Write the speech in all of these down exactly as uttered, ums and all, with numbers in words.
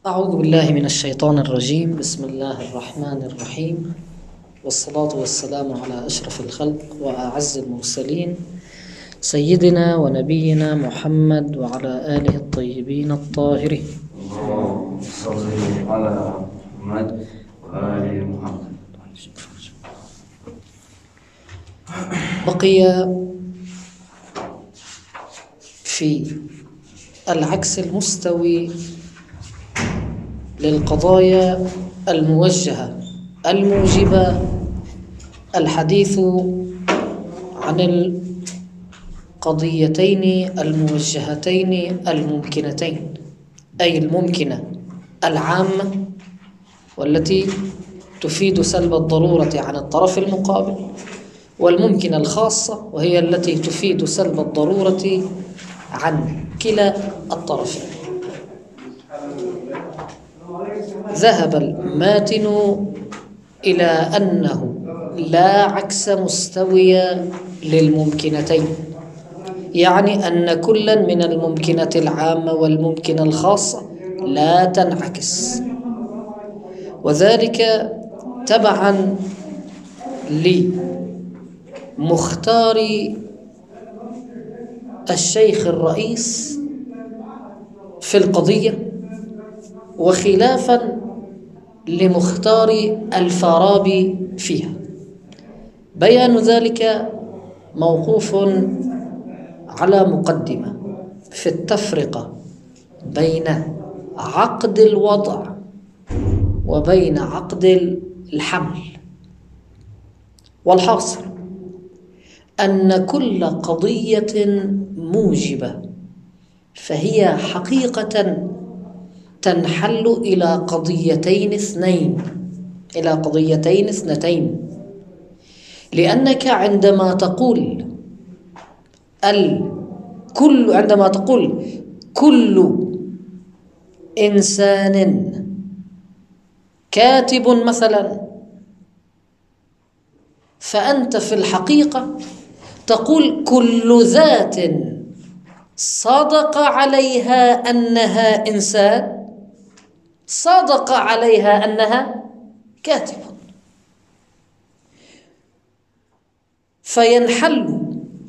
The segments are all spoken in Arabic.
أعوذ بالله من الشيطان الرجيم. بسم الله الرحمن الرحيم، والصلاة والسلام على أشرف الخلق وأعز المرسلين سيدنا ونبينا محمد وعلى آله الطيبين الطاهرين. اللهم صل على محمد وآل محمد. بقي في العكس المستوي للقضايا الموجهة الموجبة الحديث عن القضيتين الموجهتين الممكنتين، أي الممكنة العامة والتي تفيد سلب الضرورة عن الطرف المقابل، والممكنة الخاصة وهي التي تفيد سلب الضرورة عن كلا الطرفين. ذهب الماتن إلى أنه لا عكس مستوي للممكنتين، يعني أن كلا من الممكنة العامة والممكنة الخاصة لا تنعكس، وذلك تبعا لمختار الشيخ الرئيس في القضية، وخلافا لمختار الفارابي فيها. بيان ذلك موقوف على مقدمة في التفرقة بين عقد الوضع وبين عقد الحمل. والحاصل أن كل قضية موجبة فهي حقيقة تنحل إلى قضيتين اثنين إلى قضيتين اثنتين، لأنك عندما تقول الكل عندما تقول كل إنسان كاتب مثلا، فأنت في الحقيقة تقول كل ذات صدق عليها أنها إنسان صدق عليها أنها كاتب، فينحل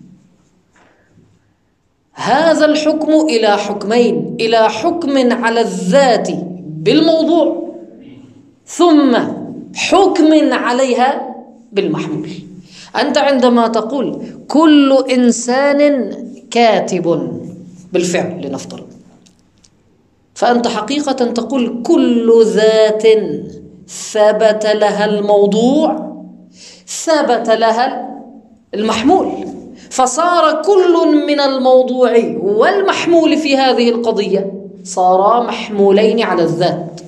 هذا الحكم إلى حكمين: إلى حكم على الذات بالموضوع، ثم حكم عليها بالمحمول. أنت عندما تقول كل إنسان كاتب بالفعل لنفترض، فأنت حقيقة تقول كل ذات ثبت لها الموضوع ثبت لها المحمول، فصار كل من الموضوع والمحمول في هذه القضية صارا محمولين على الذات.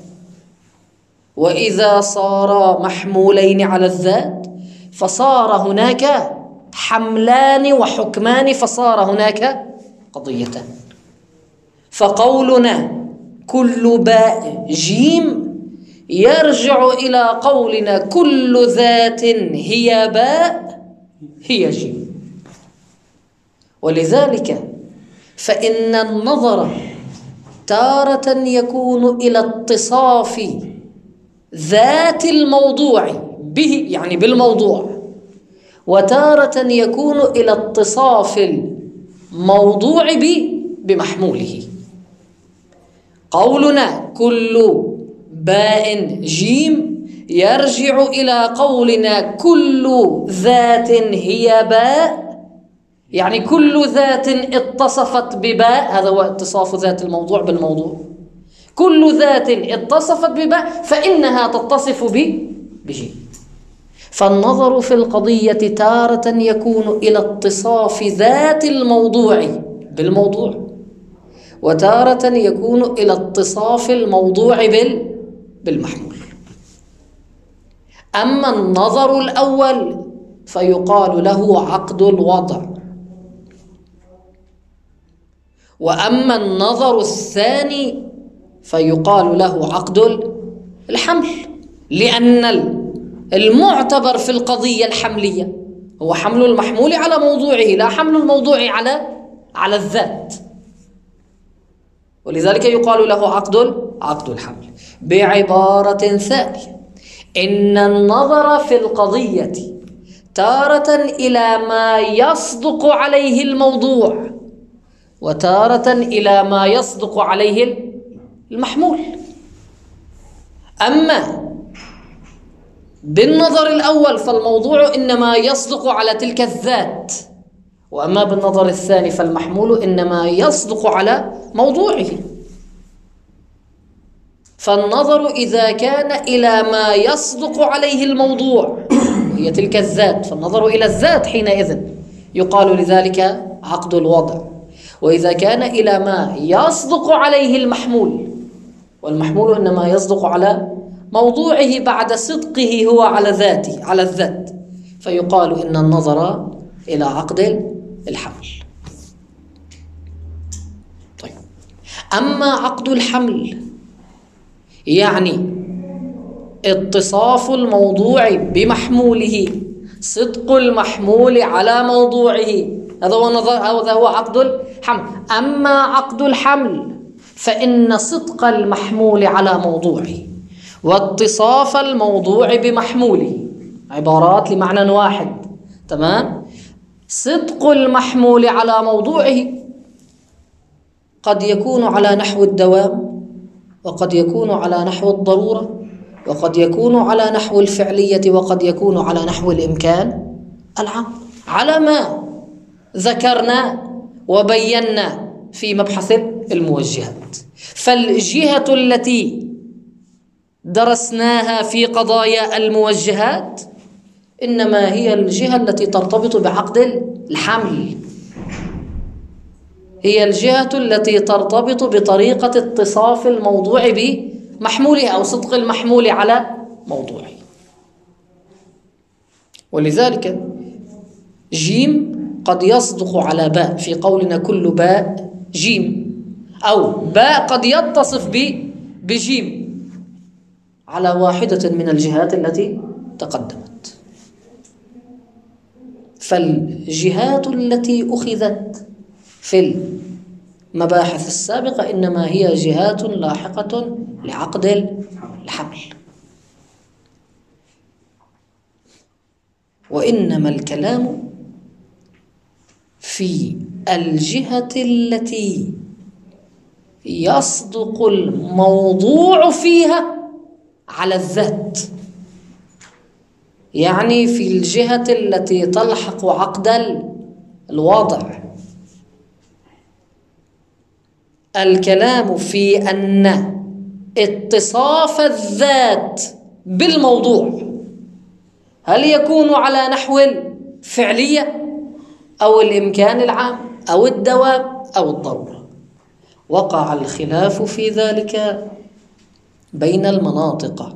وإذا صارا محمولين على الذات فصار هناك حملان وحكمان، فصار هناك قضيتان. فقولنا كل باء جيم يرجع إلى قولنا كل ذات هي باء هي جيم. ولذلك فإن النظر تارة يكون إلى اتصاف ذات الموضوع به، يعني بالموضوع، وتارة يكون إلى اتصاف الموضوع به بمحموله. قولنا كل باء جيم يرجع إلى قولنا كل ذات هي باء، يعني كل ذات اتصفت بباء، هذا هو اتصاف ذات الموضوع بالموضوع. كل ذات اتصفت بباء فإنها تتصف بجيم. فالنظر في القضية تارة يكون إلى اتصاف ذات الموضوع بالموضوع، وتارة يكون إلى اتصاف الموضوع بالمحمول. أما النظر الأول فيقال له عقد الوضع، وأما النظر الثاني فيقال له عقد الحمل، لأن المعتبر في القضية الحملية هو حمل المحمول على موضوعه، لا حمل الموضوع على على الذات. ولذلك يقال له عقد عقد الحمل. بعبارة ثانية، إن النظر في القضية تارة إلى ما يصدق عليه الموضوع، وتارة إلى ما يصدق عليه المحمول. أما بالنظر الأول فالموضوع إنما يصدق على تلك الذات، وأما بالنظر الثاني فالمحمول إنما يصدق على موضوعه. فالنظر إذا كان إلى ما يصدق عليه الموضوع هي تلك الذات، فالنظر إلى الذات حينئذ يقال لذلك عقد الوضع. وإذا كان إلى ما يصدق عليه المحمول، والمحمول إنما يصدق على موضوعه بعد صدقه هو على ذاته على الذات، فيقال إن النظر إلى عقد الحمل. طيب، أما عقد الحمل يعني اتصاف الموضوع بمحموله، صدق المحمول على موضوعه، هذا هو نظر هذا هو عقد الحمل. أما عقد الحمل فإن صدق المحمول على موضوعه واتصاف الموضوع بمحموله عبارات لمعنى واحد، تمام؟ صدق المحمول على موضوعه قد يكون على نحو الدوام، وقد يكون على نحو الضرورة، وقد يكون على نحو الفعلية، وقد يكون على نحو الإمكان العام، على ما ذكرنا وبينا في مبحث الموجهات. فالجهة التي درسناها في قضايا الموجهات إنما هي الجهة التي ترتبط بعقد الحمل، هي الجهة التي ترتبط بطريقة اتصاف الموضوع بمحموله أو صدق المحمول على موضوعه. ولذلك جيم قد يصدق على باء في قولنا كل باء جيم، أو باء قد يتصف بجيم على واحدة من الجهات التي تقدمت. فالجهات التي أخذت في المباحث السابقة إنما هي جهات لاحقة لعقد الحمل. وإنما الكلام في الجهة التي يصدق الموضوع فيها على الذات، يعني في الجهة التي تلحق عقد الوضع. الكلام في أن اتصاف الذات بالموضوع هل يكون على نحو الفعلية أو الإمكان العام أو الدوام أو الضرورة. وقع الخلاف في ذلك بين المناطق،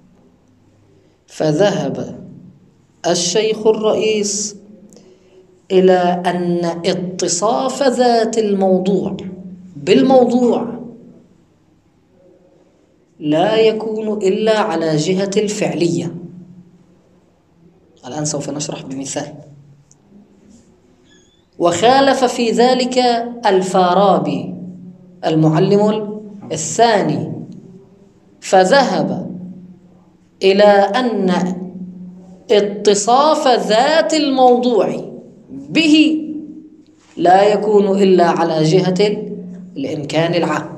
فذهب الشيخ الرئيس إلى أن اتصاف ذات الموضوع بالموضوع لا يكون إلا على جهة الفعلية. الآن سوف نشرح بمثال. وخالف في ذلك الفارابي المعلم الثاني، فذهب إلى أن اتصاف ذات الموضوع به لا يكون إلا على جهة الإمكان العام.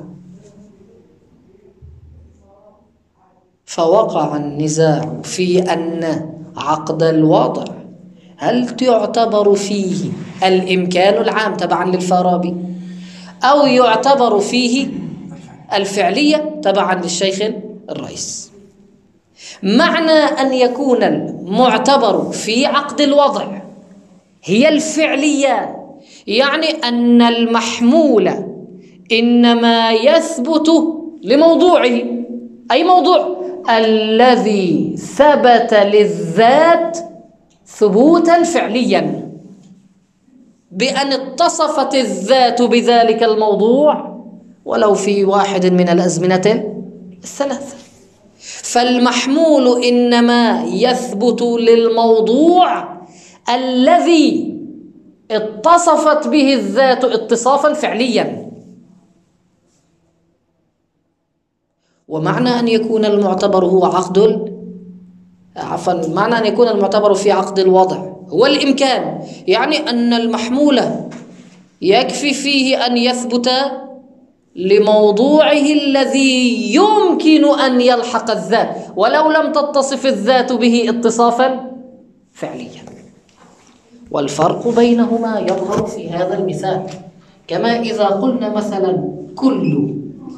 فوقع النزاع في أن عقد الوضع هل تعتبر فيه الإمكان العام تبعا للفارابي أو يعتبر فيه الفعلية تبعا للشيخ الرئيس. معنى أن يكون المعتبر في عقد الوضع هي الفعلية، يعني أن المحمول إنما يثبت لموضوعه، أي موضوع الذي ثبت للذات ثبوتا فعليا بأن اتصفت الذات بذلك الموضوع ولو في واحد من الأزمنة الثلاثة. فالمحمول إنما يثبت للموضوع الذي اتصفت به الذات اتصافا فعليا. ومعنى أن يكون المعتبر هو عقد عفوا معنى أن يكون المعتبر في عقد الوضع هو الإمكان، يعني أن المحمول يكفي فيه أن يثبت لموضوعه الذي يمكن أن يلحق الذات ولو لم تتصف الذات به اتصافا فعليا. والفرق بينهما يظهر في هذا المثال، كما إذا قلنا مثلا كل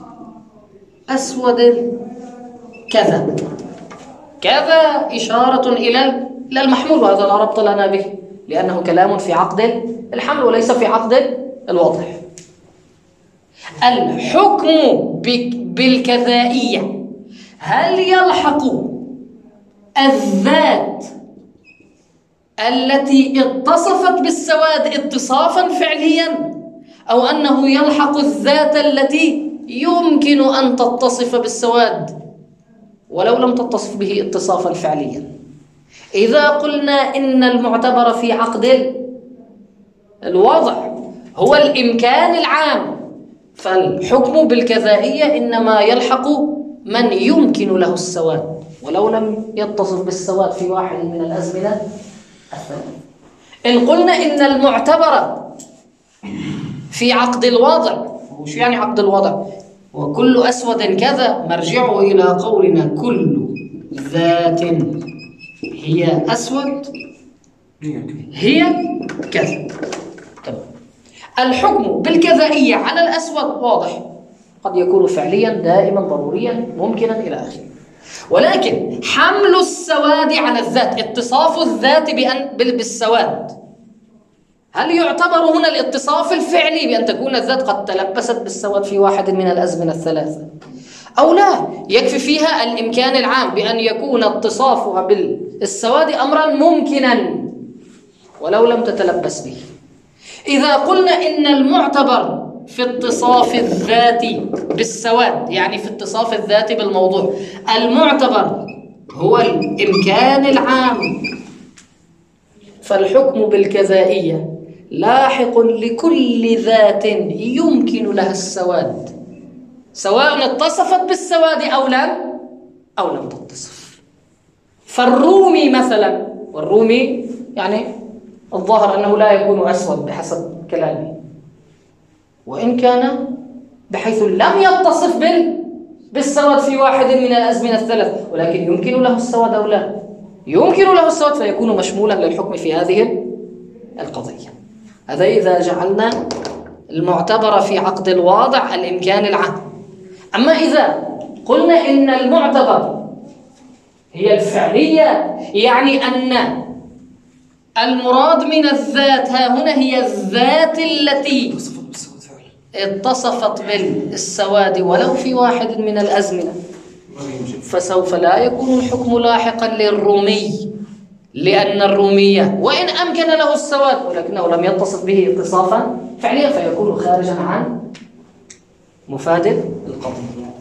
أسود كذا، كذا إشارة إلى المحمول، وهذا لا ربط لنا به لأنه كلام في عقد الحمل وليس في عقد الوضع. الحكم بالكذائية هل يلحق الذات التي اتصفت بالسواد اتصافا فعليا، أو أنه يلحق الذات التي يمكن أن تتصف بالسواد ولو لم تتصف به اتصافا فعليا؟ إذا قلنا إن المعتبر في عقد الوضع هو الإمكان العام، فالحكم بالكذائية إنما يلحق من يمكن له السواد ولو لم يتصف بالسواد في واحد من الأزمنة الثلاث. إن قلنا إن المعتبر في عقد الوضع، وش يعني عقد الوضع؟ وكل أسود كذا مرجعه إلى قولنا كل ذات هي أسود هي كذا. الحكم بالكذائية على الأسود واضح، قد يكون فعليا دائما ضروريا ممكنا إلى آخره، ولكن حمل السواد على الذات، اتصاف الذات بأن بالسواد، هل يعتبر هنا الاتصاف الفعلي بأن تكون الذات قد تلبست بالسواد في واحد من الأزمنة الثلاثة، أو لا يكفي فيها الإمكان العام بأن يكون اتصافها بالسواد أمرا ممكنا ولو لم تتلبس به؟ إذا قلنا إن المعتبر في اتصاف الذات بالسواد، يعني في اتصاف الذات بالموضوع، المعتبر هو الإمكان العام، فالحكم بالكذائية لاحق لكل ذات يمكن لها السواد سواء اتصفت بالسواد أو لم أو لم تتصف. فالرومي مثلا، والرومي يعني الظاهر أنه لا يكون أسود بحسب كلامي، وإن كان بحيث لم يتصف بال بالسواد في واحد من الأزمنة الثلاث، ولكن يمكن له السواد أو لا يمكن له السواد، فيكون مشمولا للحكم في هذه القضية. هذا إذا جعلنا المعتبر في عقد الواضع الإمكان العام. أما إذا قلنا إن المعتبر هي الفعلية، يعني أن المراد من الذات ها هنا هي الذات التي اتصفت بالسواد ولو في واحد من الأزمنة، فسوف لا يكون الحكم لاحقا للرومي، لأن الرومية وإن أمكن له السواد ولكنه لم يتصف به اتصافا فعليا فيكون خارجا عن مفاد القضية.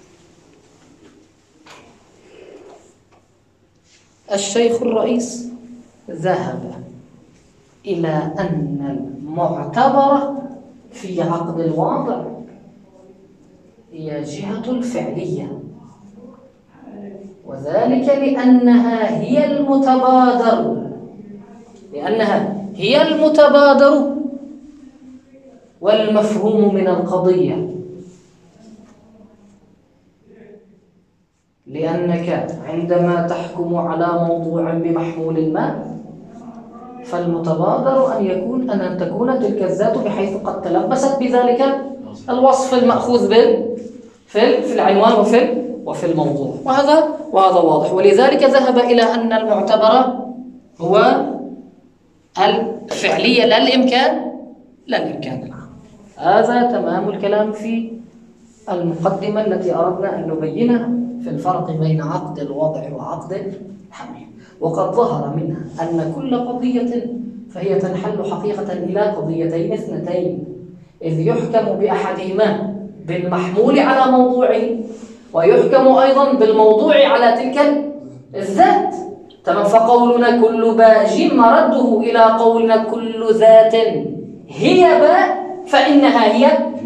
الشيخ الرئيس ذهب إلى أن المعتبر في عقد الواضع هي جهة الفعلية، وذلك لأنها هي المتبادر لأنها هي المتبادر والمفهوم من القضية، لأنك عندما تحكم على موضوع بمحمول ما فالمتبادر أن يكون أن تكون تلك الذات بحيث قد تلبست بذلك الوصف المأخوذ بال في العنوان وفي وفي الموضوع، وهذا وهذا واضح. ولذلك ذهب إلى أن المعتبر هو الفعلية لا الإمكان لا الإمكان العام. هذا تمام الكلام في المقدمة التي أردنا أن نبينها في الفرق بين عقد الوضع وعقد الحمل. وقد ظهر منها أن كل قضية فهي تنحل حقيقة إلى قضيتين اثنتين، إذ يحكم بأحدهما بالمحمول على موضوعه، ويحكم أيضا بالموضوع على تلك الذات. تمام. فقولنا كل باج مرده إلى قولنا كل ذات هي باء، فإنها هي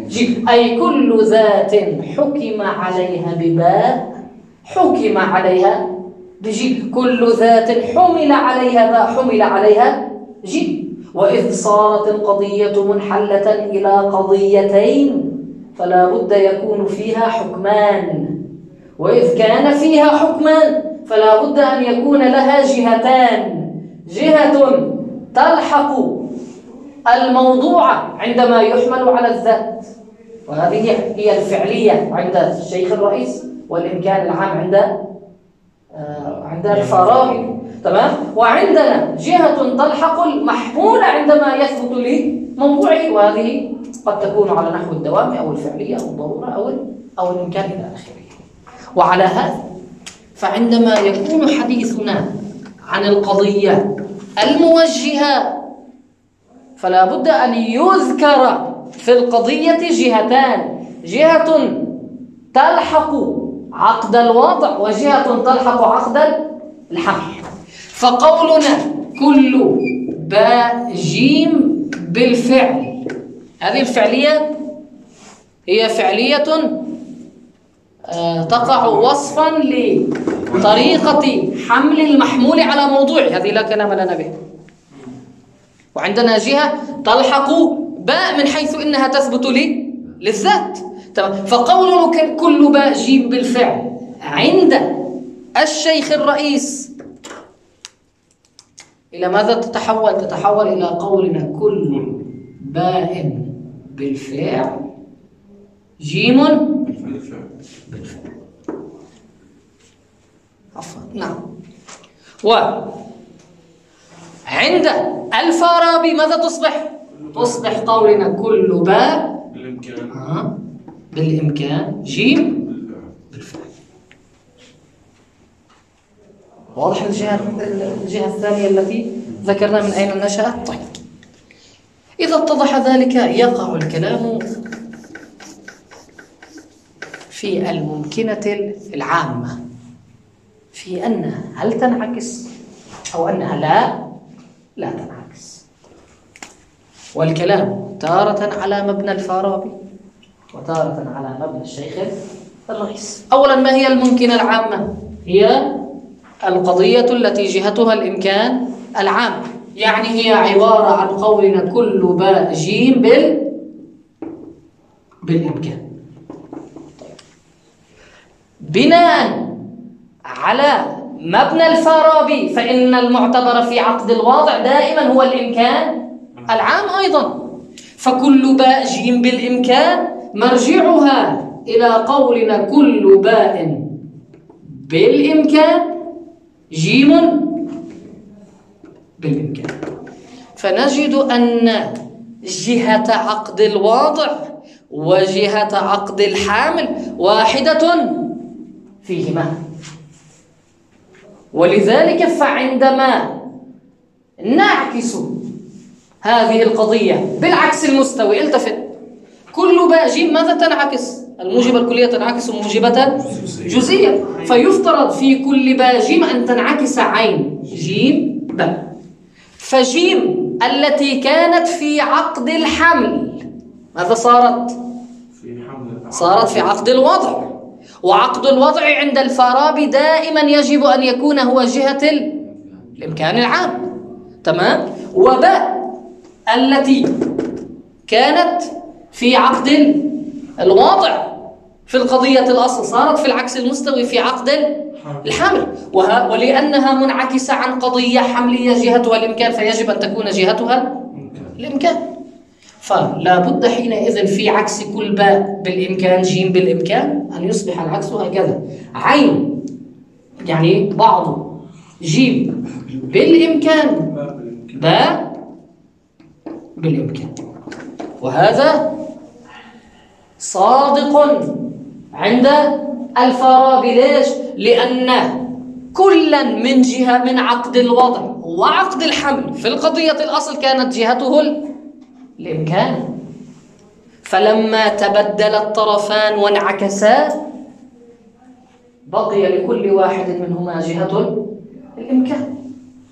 جيم، أي كل ذات حكم عليها بباء حكم عليها بجيم، كل ذات حمل عليها باء حمل عليها جيم. وإذ صارت القضية منحلة إلى قضيتين فلا بد يكون فيها حكمان، وإذ كان فيها حكمان فلا بد أن يكون لها جهتان، جهة تلحق الموضوع عندما يحمل على الذات، وهذه هي الفعلية عند الشيخ الرئيس، والإمكان العام عند آه عند الفارابي. تمام. وعندنا جهة تلحق المحمول عندما يثبت لموضوعه، وهذه قد تكون على نحو الدوام أو الفعلية أو الضرورة أو أو الإمكان إلى آخره. وعلى هذا فعندما يكون حديثنا عن القضية الموجهة فلا بد أن يذكر في القضية جهتان، جهة تلحق عقد الوضع وجهة تلحق عقد الحمل. فقولنا كل باء جيم بالفعل، هذه الفعلية هي فعلية تقع وصفا لطريقة حمل المحمول على موضوعه، هذه لا كلام لنا به. وعندنا جهة تلحق باء من حيث إنها تثبت لي للذات. تمام. فقولنا كل باء جيم بالفعل عند الشيخ الرئيس إلى ماذا تتحول؟ تتحول إلى قولنا كل باء بالفعل جيم بالفعل. عفوا. نعم. وعند الفارابي ماذا تصبح؟ تصبح قولنا كل باء بالإمكان آه. بالإمكان جيم بالفعل. واضح الجهة الجهة الثانية التي ذكرنا من أين نشأت؟ طيب. إذا اتضح ذلك يقع الكلام في الممكنة العامة في أنها هل تنعكس أو أنها لا لا تنعكس. والكلام تارة على مبنى الفارابي وتارة على مبنى الشيخ الرئيس. أولا ما هي الممكنة العامة؟ هي القضية التي جهتها الإمكان العام، يعني هي عبارة عن قولنا كل باء جيم بال بالإمكان. بناء على مبنى الفارابي فإن المعتبر في عقد الواضع دائما هو الإمكان العام أيضا، فكل باء جيم بالإمكان مرجعها إلى قولنا كل باء بالإمكان جيم بالإمكان. فنجد أن جهة عقد الواضع وجهة عقد الحامل واحدة فيهما. ولذلك فعندما نعكس هذه القضية بالعكس المستوي، التفت، كل باء جيم ماذا تنعكس؟ الموجبة الكلية تنعكس موجبة جزئية، فيفترض في كل باء جيم أن تنعكس عين جيم باء. فجيم التي كانت في عقد الحمل ماذا صارت؟ صارت في عقد الوضع، وعقد الوضع عند الفارابي دائما يجب أن يكون هو جهة الإمكان العام. تمام. وباء التي كانت في عقد الوضع في القضية الأصل صارت في العكس المستوي في عقد الحمل، ولأنها منعكسة عن قضية حملية جهتها الإمكان فيجب أن تكون جهتها الإمكان. فلا بد حينئذ في عكس كل باء بالإمكان جيم بالإمكان أن يصبح العكس هكذا، عين يعني بعض جيم بالإمكان باء بالإمكان. وهذا صادق عند الفارابي. ليش؟ لأن كلا من جهة من عقد الوضع وعقد الحمل في القضية الأصل كانت جهته الإمكان، فلما تبدل الطرفان وانعكسا بقي لكل واحد منهما جهة الإمكان،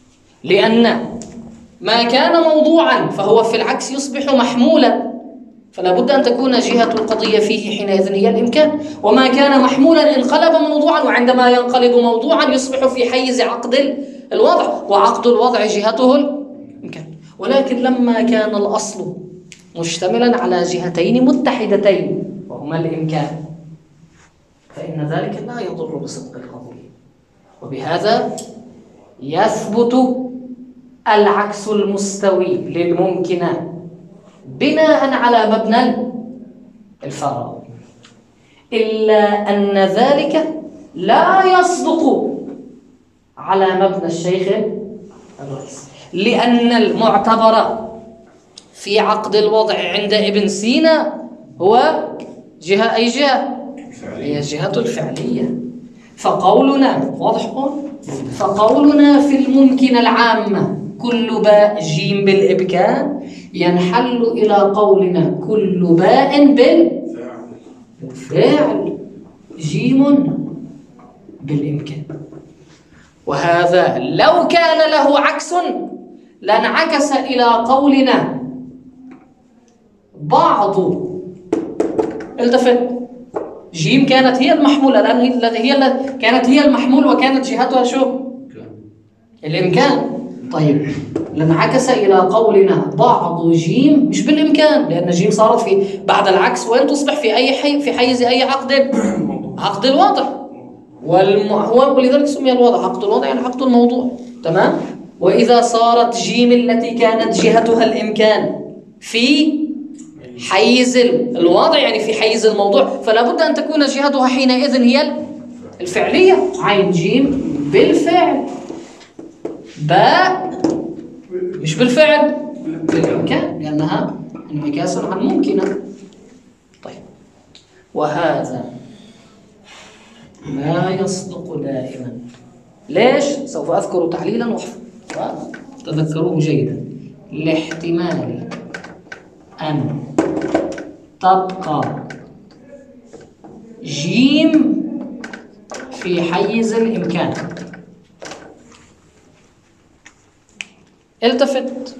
لأن ما كان موضوعا فهو في العكس يصبح محمولا فلا بد أن تكون جهة القضية فيه حينئذ هي الإمكان. وما كان محمولا انقلب موضوعا، وعندما ينقلب موضوعا يصبح في حيز عقد الوضع، وعقد الوضع جهته الإمكان. ولكن لما كان الأصل مشتملا على جهتين متحدتين وهما الإمكان، فإن ذلك لا يضر بصدق القضية. وبهذا يثبت العكس المستوي للممكنات بناء على مبنى الفراغ، إلا أن ذلك لا يصدق على مبنى الشيخ الرئيسي، لأن المعتبر في عقد الوضع عند ابن سينا هو جهة أي جهة؟ هي جهة الفعلية. فقولنا واضح، فقولنا في الممكن العامة كل باء جيم بالإمكان ينحل إلى قولنا كل باء بالفعل جيم بالإمكان. وهذا لو كان له عكس لانعكس إلى قولنا بعض، التفت، جيم كانت هي المحمولة، لأن هي كانت هي المحمول وكانت جهتها شو؟ الإمكان. طيب لانعكس إلى قولنا بعض جيم مش بالإمكان، لأن جيم صارت في بعد العكس وين تصبح في أي حي في حيز أي عقد؟ عقد الوضع، والم... ولذلك سمي الوضع عقد الوضع يعني عقد الموضوع. تمام. وإذا صارت جيم التي كانت جهتها الإمكان في حيز الوضع يعني في حيز الموضوع، فلا بد أن تكون جهتها حينئذ هي الفعلية. عين جيم بالفعل، باء مش بالفعل بالإمكان، لأنها انعكاس عن ممكنة. طيب وهذا لا يصدق دائما. ليش؟ سوف أذكر تعليلا وتذكروه جيدا. لاحتمال أن تبقى جيم في حيز الإمكان. التفت،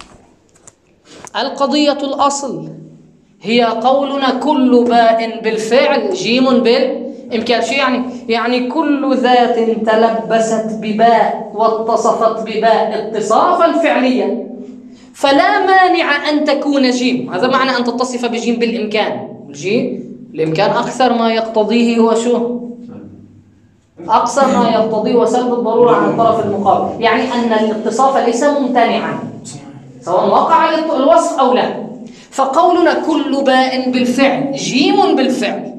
القضية الأصل هي قولنا كل باء بالفعل جيم بالإمكان. شو يعني؟ يعني كل ذات تلبست بباء واتصفت بباء اتصافا فعليا فلا مانع أن تكون جيم. هذا معنى أن تتصف بجيم بالإمكان. الجيم الإمكان أكثر ما يقتضيه هو شو؟ أقصى ما يقتضيه وسلب الضرورة عن الطرف المقابل، يعني أن الاتصاف ليس ممتنعا سواء وقع الوصف أو لا. فقولنا كل باء بالفعل جيم بالفعل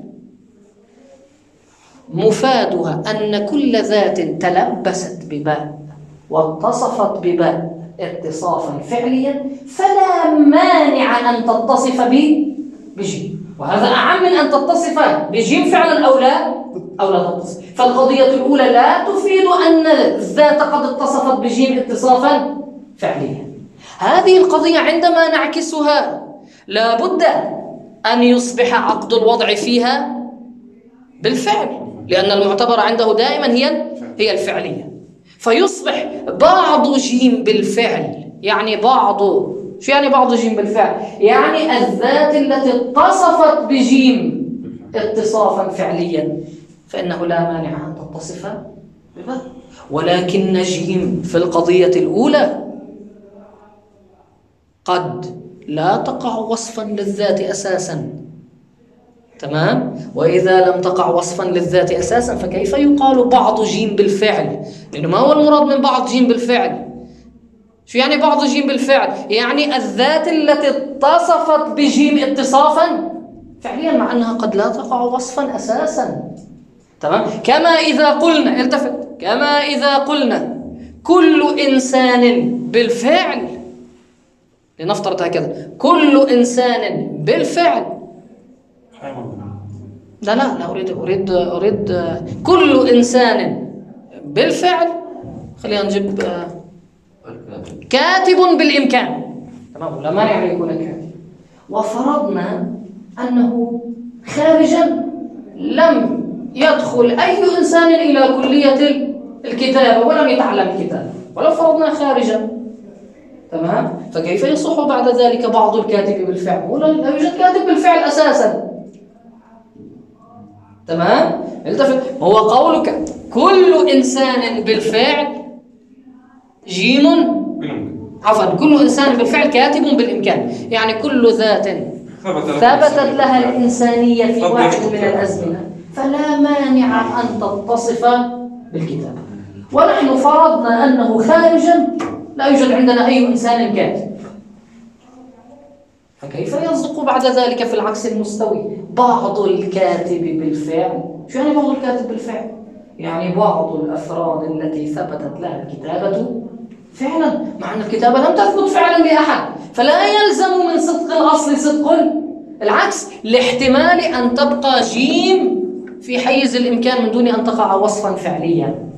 مفادها أن كل ذات تلبست بباء واتصفت بباء اتصافا فعليا فلا مانع أن تتصف بجيم، وهذا أعم من أن تتصف بجيم فعلا أو لا أو لا تتصف. فالقضية الأولى لا تفيد أن الذات قد اتصفت بجيم اتصافا فعليا. هذه القضية عندما نعكسها لا بد أن يصبح عقد الوضع فيها بالفعل، لأن المعتبر عنده دائما هي هي الفعلية. فيصبح بعض جيم بالفعل، يعني بعض، شو يعني بعض جيم بالفعل؟ يعني الذات التي اتصفت بجيم اتصافا فعليا فإنه لا مانع أن تتصف بباء. ولكن جيم في القضية الأولى قد لا تقع وصفا للذات أساسا. تمام؟ وإذا لم تقع وصفا للذات أساسا فكيف يقال بعض جيم بالفعل؟ لأنه ما هو المراد من بعض جيم بالفعل؟ شو يعني بعض جيم بالفعل؟ يعني الذات التي اتصفت بجيم اتصافا فعليا مع أنها قد لا تقع وصفا أساسا. تمام؟ كما إذا قلنا، التفت، كما إذا قلنا كل إنسان بالفعل، لنفترض هكذا، كل إنسان بالفعل، لا لا لا أريد أريد أريد كل إنسان بالفعل، خلينا نجيب كاتب بالإمكان. تمام؟ لا مانع أن يكون كاتب. وفرضنا أنه خارجا لم يدخل أي إنسان إلى كلية الكتابة ولم يتعلم الكتابة، ولو فرضنا خارجا تمام؟ فكيف يصح بعد ذلك بعض الكاتب بالفعل؟ ولا لا يوجد كاتب بالفعل أساسا. تمام؟ التفت، هو قولك كل إنسان بالفعل جيم، عفوا كل إنسان بالفعل كاتب بالإمكان، يعني كل ذات ثبتت لها الإنسانية في واحد من الأزمنة فلا مانع أن تتصف بالكتابة. ونحن فرضنا أنه خارجا لا يوجد عندنا أي إنسان كاتب، فكيف يصدق بعد ذلك في العكس المستوي بعض الكاتب بالفعل؟ شو يعني بعض الكاتب بالفعل؟ يعني بعض الأفراد التي ثبتت لها الكتابة فعلا، مع أن الكتابة لم تثبت فعلا لأحد، فلا يلزم من صدق الأصل صدق العكس، لاحتمال أن تبقى جيم في حيز الإمكان من دون أن تقع وصفا فعليا.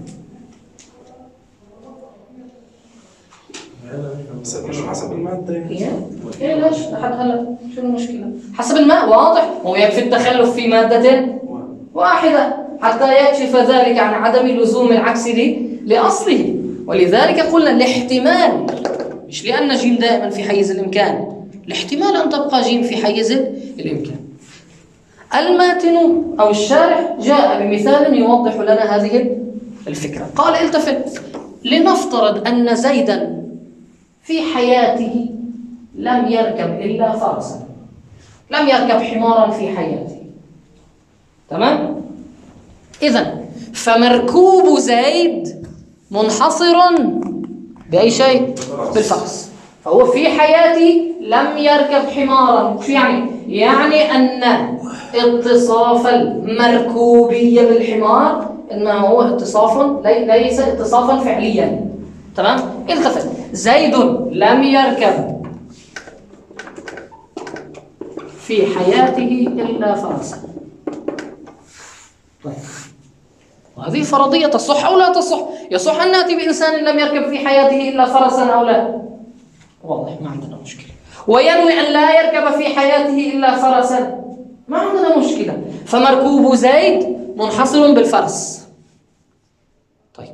مش حسب المادة إيه ليش؟ لحد هلا شو المشكلة؟ حسب الماء واضح، هو يكفي التخلف في مادة واحدة حتى يكشف ذلك عن عدم لزوم العكس لأصله. ولذلك قلنا الاحتمال، مش لأن جيم دائما في حيز الإمكان، الاحتمال أن تبقى جيم في حيز الإمكان. الماتن أو الشارح جاء بمثال يوضح لنا هذه الفكرة. قال التفت، لنفترض أن زيدا في حياته لم يركب إلا فرسا، لم يركب حمارا في حياته، تمام؟ إذن فمركوب زيد منحصر بأي شيء؟ بالفرس. فهو في حياته لم يركب حمارا، شو يعني؟ يعني أن اتصاف المركوبية بالحمار إنما هو اتصاف ليس اتصافا فعليا. تمام؟ التفت، زيد لم يركب في حياته إلا فرسا. طيب، وهذه فرضية تصح أو لا تصح؟ يصح أن نأتي بإنسان لم يركب في حياته إلا فرسا أو لا؟ واضح، ما عندنا مشكلة. وينوي أن لا يركب في حياته إلا فرسا، ما عندنا مشكلة. فمركوب زيد منحصر بالفرس. طيب،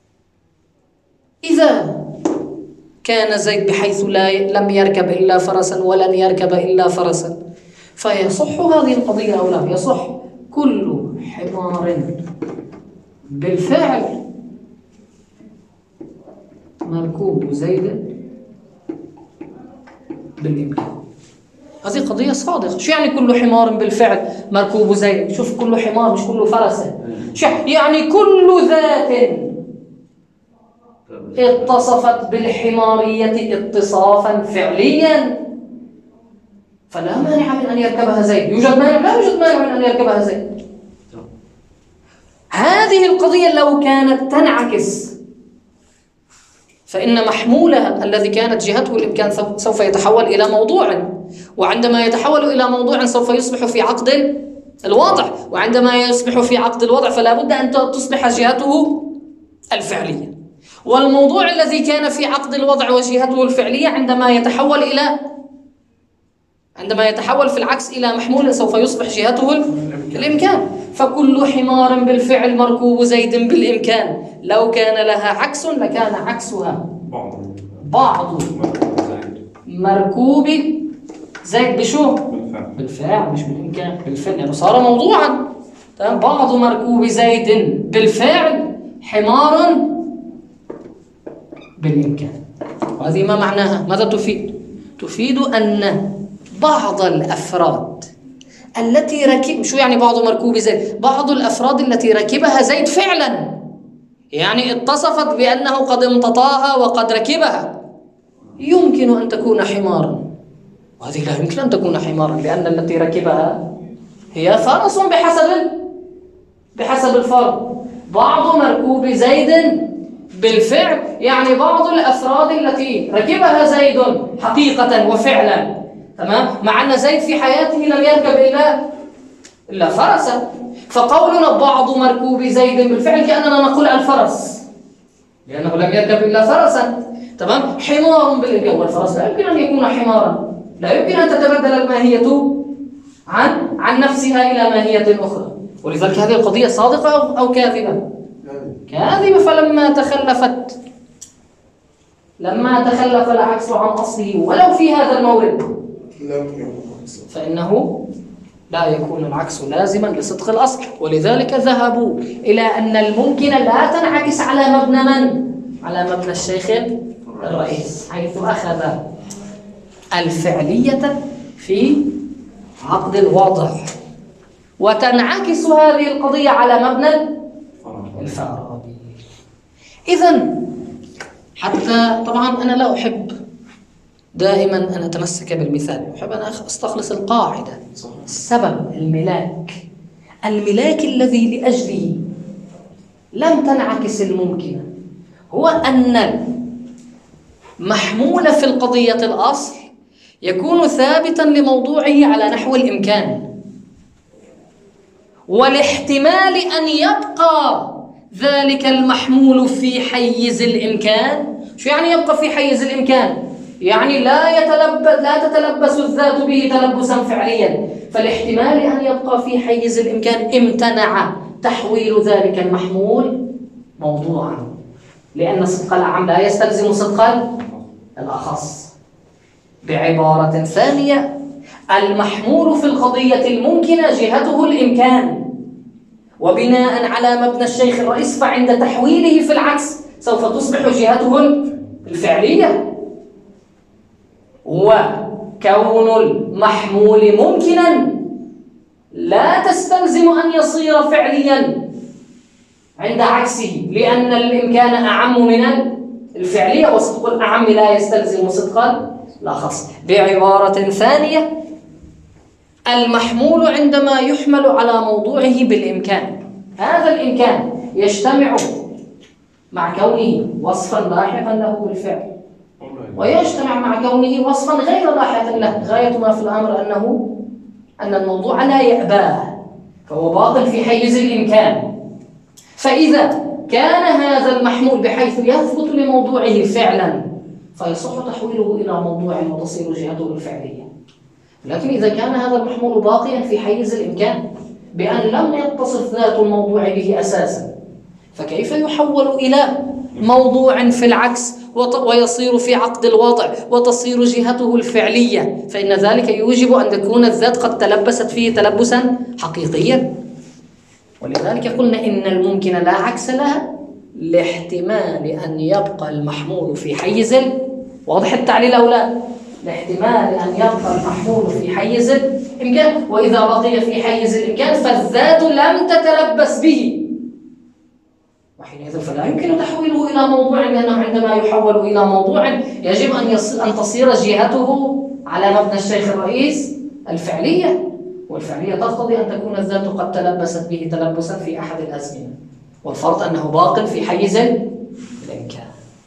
إذا كان زيد بحيث لا لم يركب إلا فرسا ولن يركب إلا فرسا، فيصح هذه القضية أو لا؟ يصح كل حمار بالفعل مركوب زيد بالإمكان. هذه قضية صادقة. شو يعني كل حمار بالفعل مركوب زيد؟ شوف، كل حمار مش كل فرس. شو يعني؟ كل ذات اتصفت بالحمارية اتصافا فعليا فلا مانع من أن يركبها زيد. يوجد مانع؟ لا يوجد مانع من أن يركبها زيد. هذه القضية لو كانت تنعكس فإن محمولها الذي كانت جهته الإمكان سوف يتحول إلى موضوع، وعندما يتحول إلى موضوع سوف يصبح في عقد الوضع، وعندما يصبح في عقد الوضع فلا بد أن تصبح جهته الفعلية. والموضوع الذي كان في عقد الوضع وجهته الفعلية عندما يتحول إلى عندما يتحول في العكس إلى محمول سوف يصبح جهته الإمكان. فكل حمار بالفعل مركوب زيد بالإمكان، لو كان لها عكس لكان عكسها بعض مركوب زيد بشو؟ بالفعل، مش بالإمكان، بالفعل، يعني صار موضوعا. بعض مركوب زيد بالفعل حمار بالإمكان. وهذه ما معناها؟ ماذا تفيد؟ تفيد أن بعض الأفراد التي ركب، شو يعني بعض مركوب زيد؟ بعض الأفراد التي ركبها زيد فعلا، يعني اتصفت بأنه قد امتطاها وقد ركبها، يمكن أن تكون حمارا، وهذه لا يمكن أن تكون حمارا لأن التي ركبها هي فرس بحسب بحسب الفرد. بعض مركوب زيد بالفعل يعني بعض الأفراد التي ركبها زيد حقيقة وفعلا، تمام؟ مع أن زيد في حياته لم يركب إلا إلا فرسا. فقولنا بعض مركوب زيد بالفعل كأننا نقول الفرس لأنه لم يركب إلا فرسا، تمام؟ حمار بالإمكان، والفرس لا يمكن أن يكون حمارا، لا يمكن أن تتبدل الماهية عن عن نفسها إلى ماهية أخرى. ولذلك هذه القضية صادقة أو كاذبة؟ كاذبة. فلما تخلفت لما تخلف العكس عن أصله ولو في هذا المورد لم يكن عكسا. فإنه لا يكون العكس لازما لصدق الأصل. ولذلك ذهبوا إلى أن الممكن لا تنعكس على مبنى من؟ على مبنى الشيخ الرئيس، حيث أخذ الفعلية في عقد الوضع، وتنعكس هذه القضية على مبنى الفارابي. إذن حتى طبعا أنا لا أحب دائما أن أتمسك بالمثال، أحب أن أستخلص القاعدة. السبب الملاك الملاك الذي لأجله لم تنعكس الممكنة هو أن المحمول في القضية الأصل يكون ثابتا لموضوعه على نحو الإمكان، والاحتمال أن يبقى ذلك المحمول في حيز الإمكان. شو يعني يبقى في حيز الإمكان؟ يعني لا يتلبس لا تتلبس الذات به تلبسا فعليا، فالاحتمال أن يبقى في حيز الإمكان امتنع تحويل ذلك المحمول موضوعا، لأن صدق العام لا يستلزم صدق الأخص. بعبارة ثانية، المحمول في القضية الممكنة جهته الإمكان، وبناء على مبنى الشيخ الرئيس فعند تحويله في العكس سوف تصبح جهته الفعلية. وكون المحمول ممكنا لا تستلزم أن يصير فعليا عند عكسه، لأن الإمكان أعم من الفعلية، وصدق الأعم لا يستلزم صدق الأخص. بعبارة ثانية، المحمول عندما يحمل على موضوعه بالإمكان، هذا الإمكان يجتمع مع كونه وصفا لاحقا له بالفعل، ويجتمع مع كونه وصفا غير لاحق له. غاية ما في الأمر أنه أن الموضوع لا يأباه، فهو باق في حيز الإمكان. فإذا كان هذا المحمول بحيث يثبت لموضوعه فعلا فيصح تحويله إلى موضوع وتصير جهته الفعلية. لكن إذا كان هذا المحمول باقيا في حيز الإمكان بأن لم يتصف ذات الموضوع به أساسا، فكيف يحول إلى موضوع في العكس ويصير في عقد الوضع وتصير جهته الفعلية؟ فإن ذلك يوجب أن تكون الذات قد تلبست فيه تلبسا حقيقيا. ولذلك قلنا إن الممكن لا عكس لها لاحتمال أن يبقى المحمول في حيز، واضح التعليل أو لا؟ لاحتمال أن يبقى المحمول في حيز الإمكان، وإذا بقي في حيز الإمكان فالذات لم تتلبس به، وحينئذ فلا يمكن تحويله إلى موضوع، لأنه عندما يحول إلى موضوع يجب أن أن تصير جهته على مبنى الشيخ الرئيس الفعلية، والفعلية تقتضي أن تكون الذات قد تلبست به تلبسا في أحد الأزمنة، والفرض أنه باق في حيز الإمكان.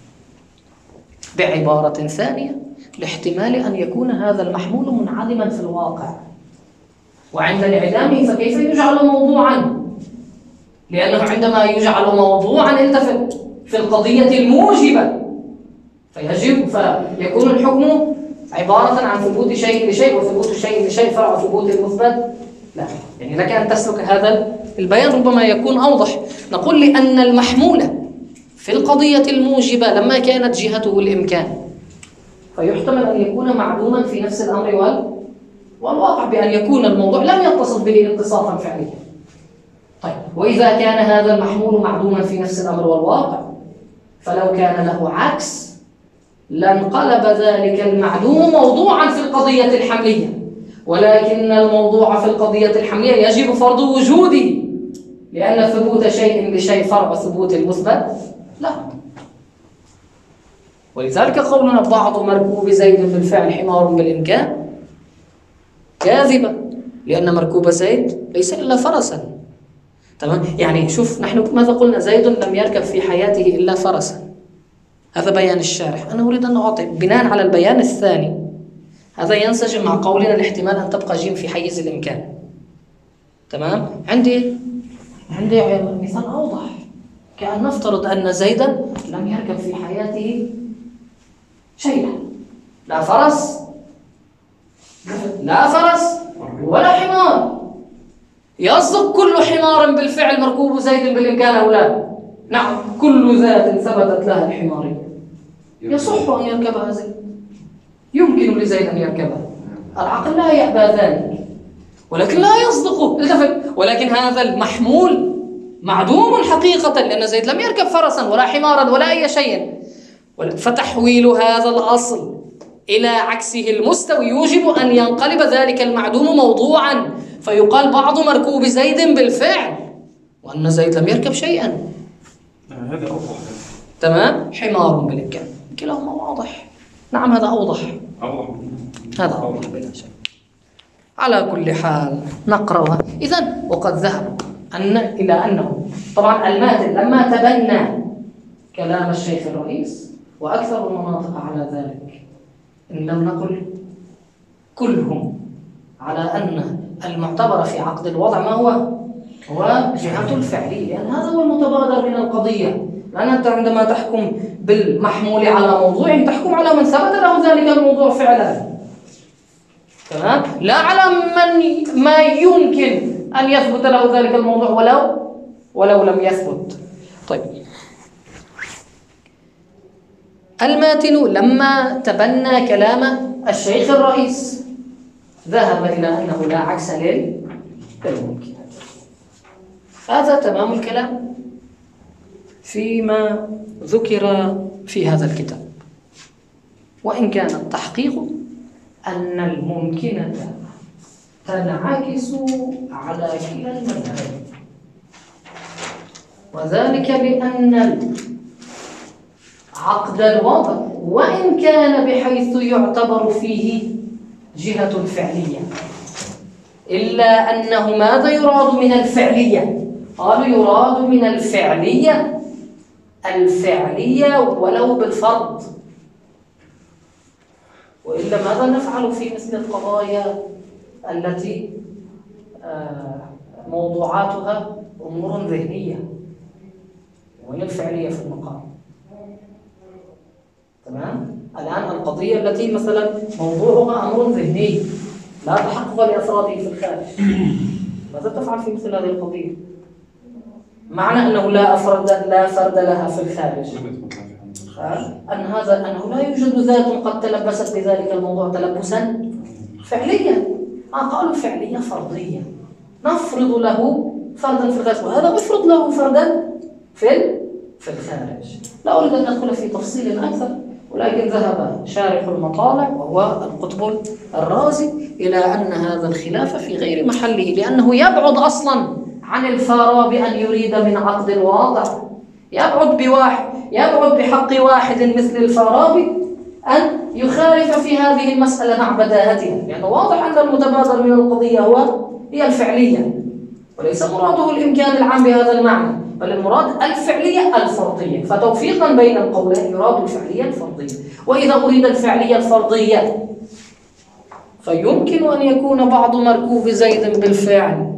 بعبارة ثانية، لاحتمال أن يكون هذا المحمول منعدما في الواقع، وعند انعدامه فكيف يجعل موضوعا؟ لأنه عندما يجعل موضوعا انت في القضية الموجبة فيجب فيكون الحكم عبارة عن ثبوت شيء لشيء، وثبوت شيء لشيء فرع ثبوت المثبت. لا، يعني لك أن تسلك هذا البيان ربما يكون أوضح. نقول لأن المحمول في القضية الموجبة لما كانت جهته الإمكان فيحتمل أن يكون معدوما في نفس الأمر والواقع، بأن يكون الموضوع لم يتصف به اتصافا فعليا. طيب، وإذا كان هذا المحمول معدوما في نفس الأمر والواقع فلو كان له عكس لانقلب ذلك المعدوم موضوعا في القضية الحملية، ولكن الموضوع في القضية الحملية يجب فرض وجوده، لأن ثبوت شيء لشيء فرع ثبوت المثبت لا. ولذلك قولنا بعض مركوب زيد في الفعل حمار بالإمكان كاذبة، لأن مركوب زيد ليس إلا فرسا. تمام؟ يعني شوف، نحن ماذا قلنا؟ زيد لم يركب في حياته إلا فرسا، هذا بيان الشارح. أنا أريد أن أعطي بناء على البيان الثاني، هذا ينسجم مع قولنا الاحتمال أن تبقى جيم في حيز الإمكان. تمام؟ عندي عندي مثال أوضح، كأن نفترض أن زيدا لم يركب في حياته شيئا، لا فرس لا فرس ولا حمار. يصدق كل حمار بالفعل مركوب زيد بالإمكان أو لا؟ نعم، كل ذات ثبتت لها الحمارية يصح أن يركبها زيد، يمكن لزيد أن يركبها، العقل لا يأبى ذلك، ولكن لا يصدقه. ولكن هذا المحمول معدوم حقيقة، لأن زيد لم يركب فرسا ولا حمارا ولا أي شيء. فتحويل هذا الأصل إلى عكسه المستوي يوجب أن ينقلب ذلك المعدوم موضوعا، فيقال بعض مركوب زيد بالفعل وأن زيد لم يركب شيئا. هذا أوضح. تمام. حمار بالإمكان، كلاهما واضح. نعم هذا أوضح. أوضح. هذا أوضح بلا شك. على كل حال نقرأها. إذن وقد ذهب أن إلى أنه طبعا الماتن لما تبنى كلام الشيخ الرئيس، وأكثر المناطق على ذلك، إن لم نقل كلهم، على أن المعتبر في عقد الوضع ما هو؟ هو جهة الفعلية، لأن هذا هو المتبادر من القضية. لأن أنت عندما تحكم بالمحمول على موضوع تحكم على من ثبت له ذلك الموضوع فعلا، تمام؟ لا على من ما يمكن أن يثبت له ذلك الموضوع ولو ولو لم يثبت. طيب، الماتن لما تبنى كلام الشيخ الرئيس ذهب إلى أنه لا عكس للممكن. هذا تمام الكلام فيما ذكر في هذا الكتاب، وإن كان التحقيق أن الممكنة تنعكس على كلا المذهبين، وذلك لأن عقد الوضع وإن كان بحيث يعتبر فيه جهة فعلية، إلا أنه ماذا يراد من الفعلية؟ قالوا يراد من الفعلية الفعلية ولو بالفرض، وإلا ماذا نفعل في مثل القضايا التي موضوعاتها أمور ذهنية، وهي الفعلية في المقام؟ تمام؟ الآن القضية التي مثلا موضوعها أمر ذهني لا تحقق لأفراده في الخارج، ماذا تفعل في مثل هذه القضية؟ معنى أنه لا أفرد لا فرد لها في الخارج أن هذا أنه لا يوجد ذات قد تلبست بذلك الموضوع تلبسا فعليا. قالوا فعلية فرضية، نفرض له فردا في الخارج وهذا يفرض له فردا في في الخارج. لا أريد أن أدخل في تفصيل أكثر، ولكن ذهب شارح المطالع وهو القطب الرازي إلى أن هذا الخلاف في غير محله، لأنه يبعد أصلا عن الفارابي أن يريد من عقد الواضع، يبعد بواحد يبعد بحق واحد مثل الفارابي أن يخالف في هذه المسألة مع بداهتها، لأنه يعني واضح أن المتبادر من القضية هو هي الفعلية، وليس مراده الإمكان العام بهذا المعنى، بل المراد الفعلية الفرضية. فتوفيقا بين القولين يراد الفعلية الفرضية. وإذا أريد الفعلية الفرضية فيمكن أن يكون بعض مركوب زيد بالفعل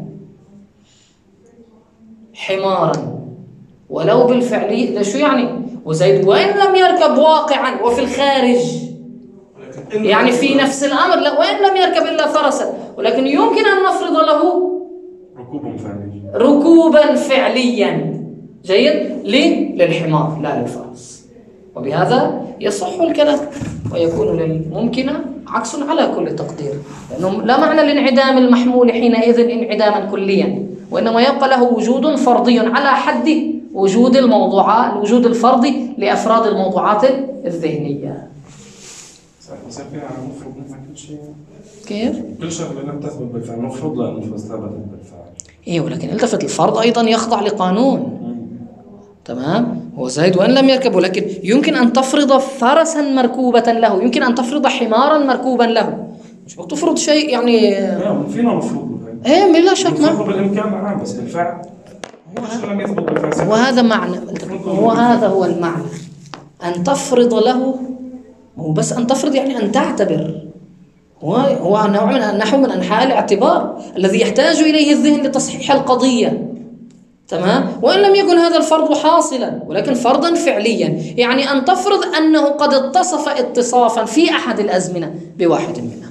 حمارا ولو بالفعلية. شو يعني؟ وزيد وإن لم يركب واقعا وفي الخارج، يعني في نفس الأمر، لا وإن لم يركب إلا فرسا، ولكن يمكن أن نفرض له ركوبا فعليا ركوبا فعليا جيد للحمار لا للفرس، وبهذا يصح الكلام ويكون للممكن عكس على كل تقدير، لأنه لا معنى لانعدام المحمول حينئذ انعداما كليا، وإنما يبقى له وجود فرضي على حد وجود الموضوعات الوجود الفردي لأفراد الموضوعات الذهنية. صحيح يعني المفروض نفهم كل شيء كيف؟ كل شغله لم تثبت بالفعل المفروض لا المفروض ثبتت بالفعل. إيه، ولكن التفت الفرض أيضا يخضع لقانون. تمام؟ هو زيد وإن لم يركب، ولكن يمكن أن تفرض فرسا مركوبة له، يمكن أن تفرض حمارا مركوبا له، مش بتفرض شيء يعني فينا مفروض ايه بلا شك ما بالامكان نعم، بس بالفعل لم يثبت بالفعل. وهذا معنى وهذا هو المعنى، أن تفرض له، هو بس أن تفرض يعني أن تعتبر، هو هو نوع من نحو من أنحاء الاعتبار الذي يحتاج إليه الذهن لتصحيح القضية. تمام؟ وإن لم يكن هذا الفرض حاصلا، ولكن فرضا فعليا، يعني أن تفرض أنه قد اتصف اتصافا في أحد الأزمنة بواحد منها.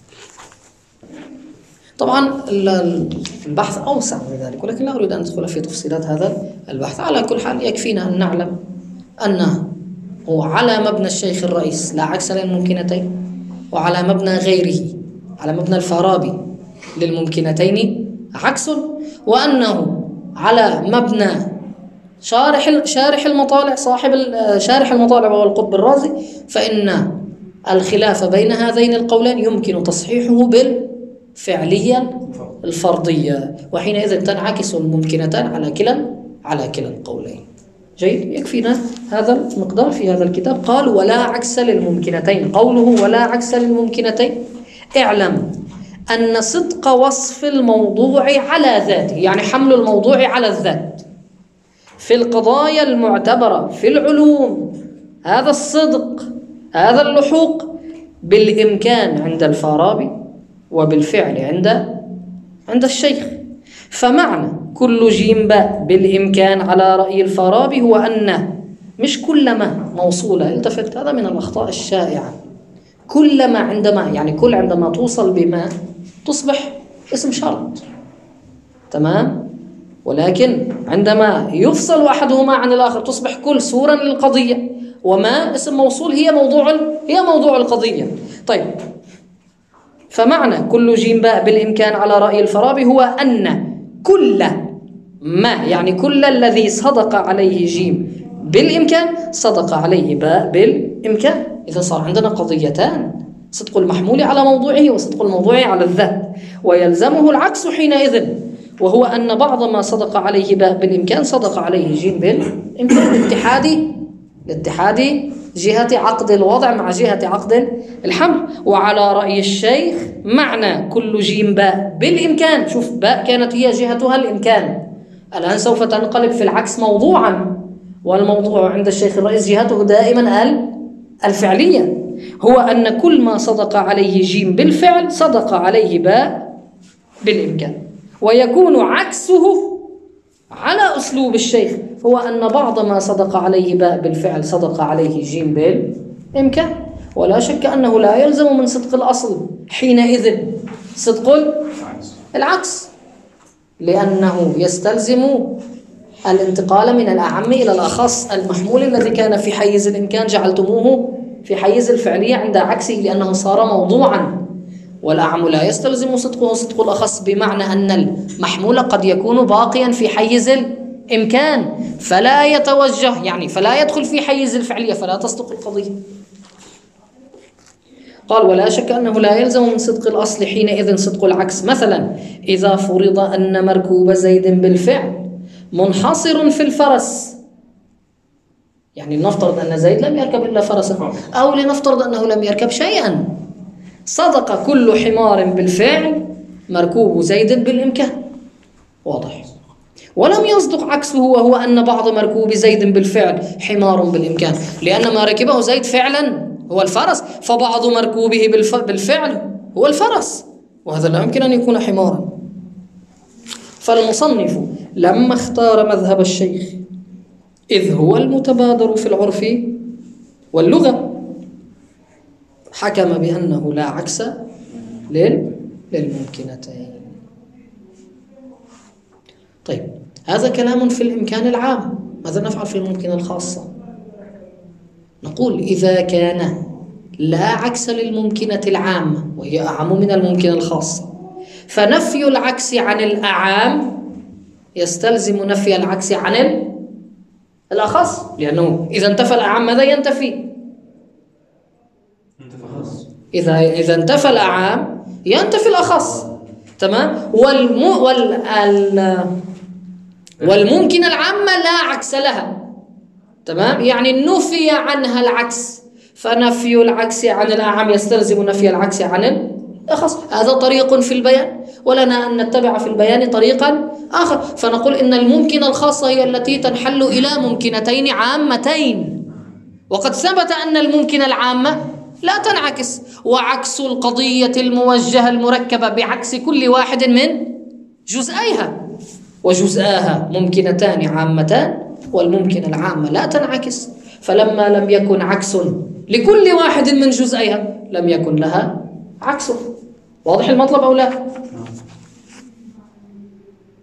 طبعا البحث أوسع من ذلك، ولكن لا أريد أن أدخل في تفصيلات هذا البحث. على كل حال يكفينا أن نعلم أن هو على مبنى الشيخ الرئيس لا عكس للممكنتين، وعلى مبنى غيره على مبنى الفارابي للممكنتين عكس، وأنه على مبنى شارح شارح المطالع صاحب شارح المطالع وهو القطب الرازي، فإن الخلاف بين هذين القولين يمكن تصحيحه بالفعلية الفرضية، وحينئذ تنعكس الممكنتان على كلا على كلا القولين. جيد، يكفينا هذا المقدار في هذا الكتاب. قال ولا عكس للممكنتين، قوله ولا عكس للممكنتين اعلم أن صدق وصف الموضوع على ذاته، يعني حمل الموضوع على الذات في القضايا المعتبرة في العلوم، هذا الصدق هذا اللحوق بالإمكان عند الفارابي وبالفعل عند عند الشيخ. فمعنى كل جيم باء بالإمكان على رأي الفارابي هو أن مش كلما موصولة، التفت، هذا من الأخطاء الشائعة، كلما عندما يعني كل عندما توصل بما تصبح اسم شرط، تمام، ولكن عندما يفصل أحدهما عن الآخر تصبح كل صورا للقضية، وما اسم موصول هي موضوع هي موضوع القضية. طيب، فمعنى كل جيم باء بالإمكان على رأي الفارابي هو أن كل ما يعني كل الذي صدق عليه جيم بالإمكان صدق عليه باء بالإمكان. إذا صار عندنا قضيتان، صدق المحمول على موضوعه وصدق الموضوع على الذات، ويلزمه العكس حينئذ، وهو أن بعض ما صدق عليه باء بالإمكان صدق عليه جيم بالإمكان لاتحاد لاتحاد جهة عقد الوضع مع جهة عقد الحمل. وعلى رأي الشيخ معنى كل جيم باء بالإمكان، شوف باء كانت هي جهتها الإمكان، الآن سوف تنقلب في العكس موضوعا، والموضوع عند الشيخ الرئيس جهته دائما الفعلية، هو أن كل ما صدق عليه جيم بالفعل صدق عليه باء بالإمكان، ويكون عكسه على أسلوب الشيخ، هو أن بعض ما صدق عليه باء بالفعل صدق عليه جيم بالإمكان. ولا شك أنه لا يلزم من صدق الأصل حينئذ صدق العكس، لأنه يستلزم الانتقال من الأعم إلى الأخص. المحمول الذي كان في حيز الإمكان جعلتموه في حيز الفعلية عند عكسه لأنه صار موضوعا، والأعم لا يستلزم صدقه صدق الأخص، بمعنى أن المحمول قد يكون باقيا في حيز الإمكان فلا يتوجه، يعني فلا يدخل في حيز الفعلية فلا تصدق القضية. قال ولا شك أنه لا يلزم من صدق الأصل حينئذ صدق العكس. مثلا إذا فرض أن مركوب زيد بالفعل منحصر في الفرس، يعني لنفترض أن زيد لم يركب إلا فرسا، أو لنفترض أنه لم يركب شيئا، صدق كل حمار بالفعل مركوب زيد بالإمكان، واضح. ولم يصدق عكسه وهو أن بعض مركوب زيد بالفعل حمار بالإمكان، لأن ما ركبه زيد فعلا هو الفرس، فبعض مركوبه بالفعل هو الفرس، وهذا لا يمكن أن يكون حمارا. فالمصنف لما اختار مذهب الشيخ إذ هو المتبادر في العرف واللغة حكم بأنه لا عكس للممكنتين. طيب، هذا كلام في الإمكان العام. ماذا نفعل في الممكن الخاصة؟ نقول إذا كان لا عكس للممكنة العامة وهي أعم من الممكن الخاصة، فنفي العكس عن الأعام يستلزم نفي العكس عن الأخص، لأنه إذا انتفى الأعم ماذا ينتفي؟ إذا إذا انتفى الأعام ينتفي الأخص، تمام. والم وال ال... والممكن العامة لا عكس لها، تمام، يعني نفي عنها العكس، فنفي العكس عن الأعم يستلزم نفي العكس عن الأخص. هذا طريق في البيان، ولنا أن نتبع في البيان طريقا آخر، فنقول إن الممكن الخاصة هي التي تنحل إلى ممكنتين عامتين، وقد ثبت أن الممكن العامة لا تنعكس، وعكس القضية الموجهة المركبة بعكس كل واحد من جزئيها، وجزءاها ممكنتان عامتان، والممكن العامة لا تنعكس، فلما لم يكن عكس لكل واحد من جزئيها لم يكن لها عكس. واضح المطلب أو لا؟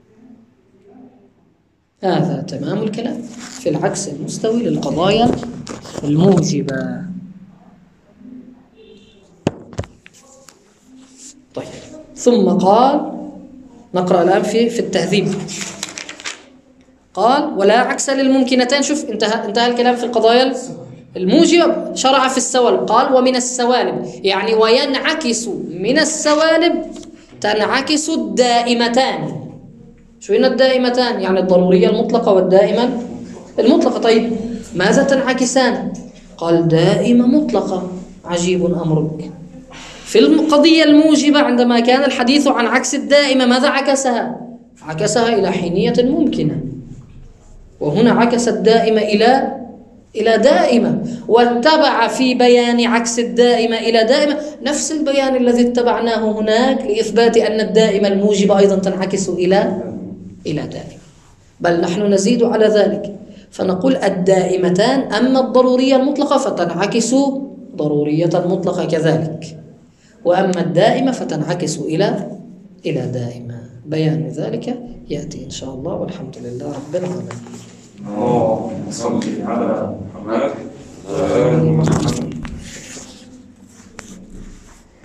هذا تمام الكلام في العكس المستوي للقضايا الموجبة. طيب ثم قال، نقرأ الآن في في التهذيب. قال ولا عكس للممكنتين. شوف انتهى انتهى الكلام في القضايا الموجب، شرع في السوالب. قال ومن السوالب يعني وينعكس من السوالب تنعكس الدائمتان. شو هنا الدائمتان؟ يعني الضرورية المطلقة والدائمة المطلقة. طيب ماذا تنعكسان؟ قال دائمة مطلقة. عجيب أمرك. في القضية الموجبة عندما كان الحديث عن عكس الدائمة ماذا عكسها؟ عكسها إلى حينية ممكنة، وهنا عكس الدائمة إلى إلى دائمة، واتبع في بيان عكس الدائمة إلى دائمة نفس البيان الذي اتبعناه هناك لإثبات أن الدائمة الموجبة أيضا تنعكس إلى إلى دائمة، بل نحن نزيد على ذلك فنقول الدائمتان. أما الضرورية المطلقة فتنعكس ضرورية مطلقة كذلك، وأما الدائمة فتنعكس إلى إلى دائمة. بيان ذلك يأتي إن شاء الله، والحمد لله رب العالمين. اللهم صل على محمد